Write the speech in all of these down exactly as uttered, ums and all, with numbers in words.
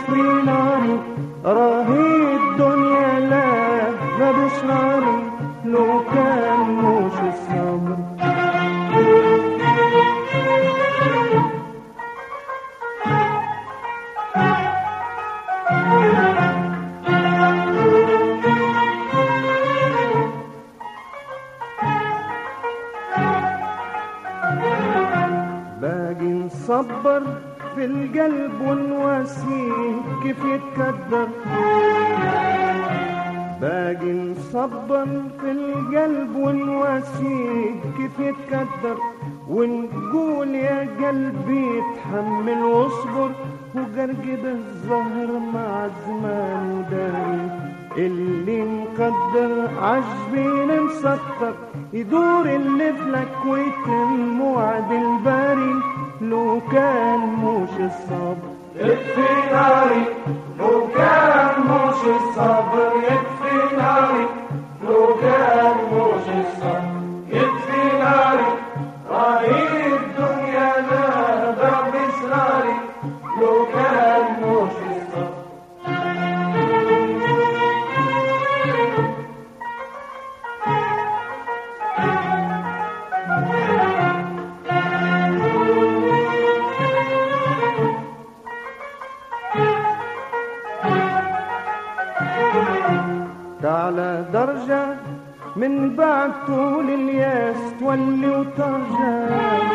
يطفي ناري، راهي الدنيا لا ما بشراري لو كان موش الصبر. باقي نصبر في القلب ونواسيه كيف يتكدر، باقي نصبر في القلب ونواسيه كيف يتكدر، ونقول يا قلبي اتحمل واصبر، وقرقد الزهر مع الزمان وداري، اللي مقدر عجبين مسطر، يدور اللي فلك ويتم وعد الباري، لو كان موش الصبر يكفي ناري، لو كان موش الصبر يكفي ناري، لو كان موش الصبر يكفي ناري، راهي الدنيا لا باب إصراري، لو كان موش الصبر. على درجة من بعد طول الياس تولي وترجع،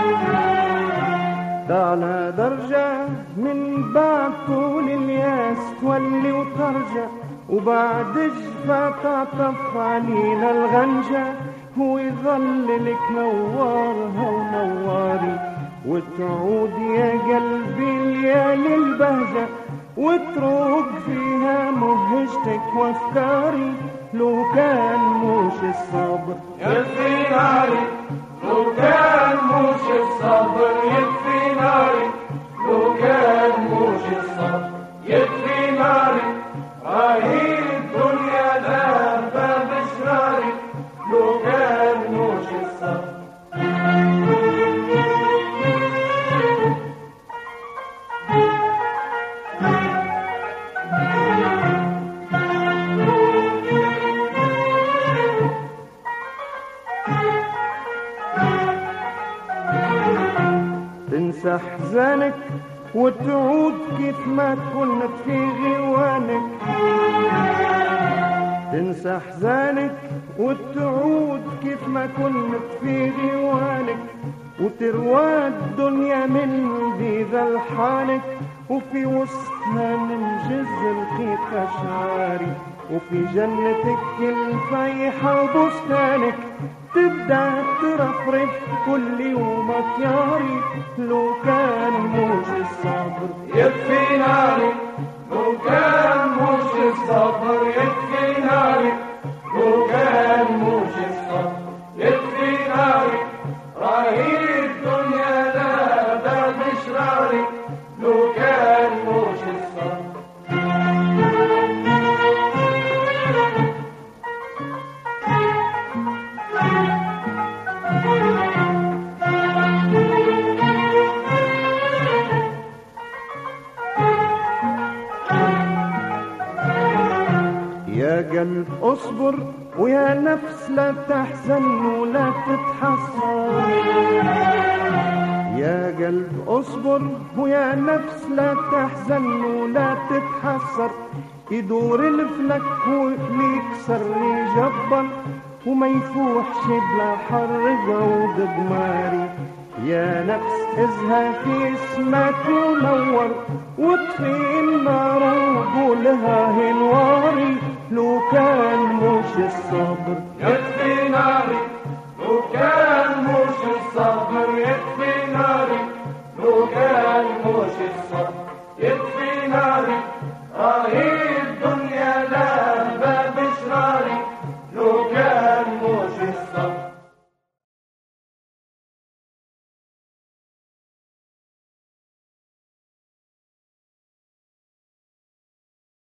على درجة من بعد طول الياس تولي وترجع، وبعد جفا تعطف علينا الغنجة، هو يظل لك نوارها ونواري، وتعود يا قلبي ليالي البهجة، وتروق فيها مهجتك وافكاري، لو كان موش الصبر يكفي ناري، لو كان موش الصبر يكفي ناري، لو كان موش الصبر يكفي ناري، راهي الدنيا لا باب إصراري، لو كان موش الصبر. تنسى احزانك وتعود كيف ما كنت في غوانك، تنسى احزانك وتعود كيف ما كنت في غوانك، وتروى الدنيا من ذي الحالك، وفي وسطها من جز الخيط اشعاري، وفي جنتك الفيحة وبستانك تبدأ ترفرف كل يوم اطياري، لو كان موش الصبر يكفي ناري، لو كان موش الصبر يكفي ناري، لو كان موش الصبر يكفي ناري، راهي الدنيا لا باب إشراري، لو كان موش الصبر. يا قلب اصبر ويا نفس لا تحزن ولا تتحسر، يا قلب اصبر ويا نفس لا تحزن ولا تتحسر، يدور الفلك واللي يكسر يجبر، وما يفوحش بلا حر جود قماري، يا نفس ازها في اسمك ونور، واطفي النار وقولها هنواري، لو كان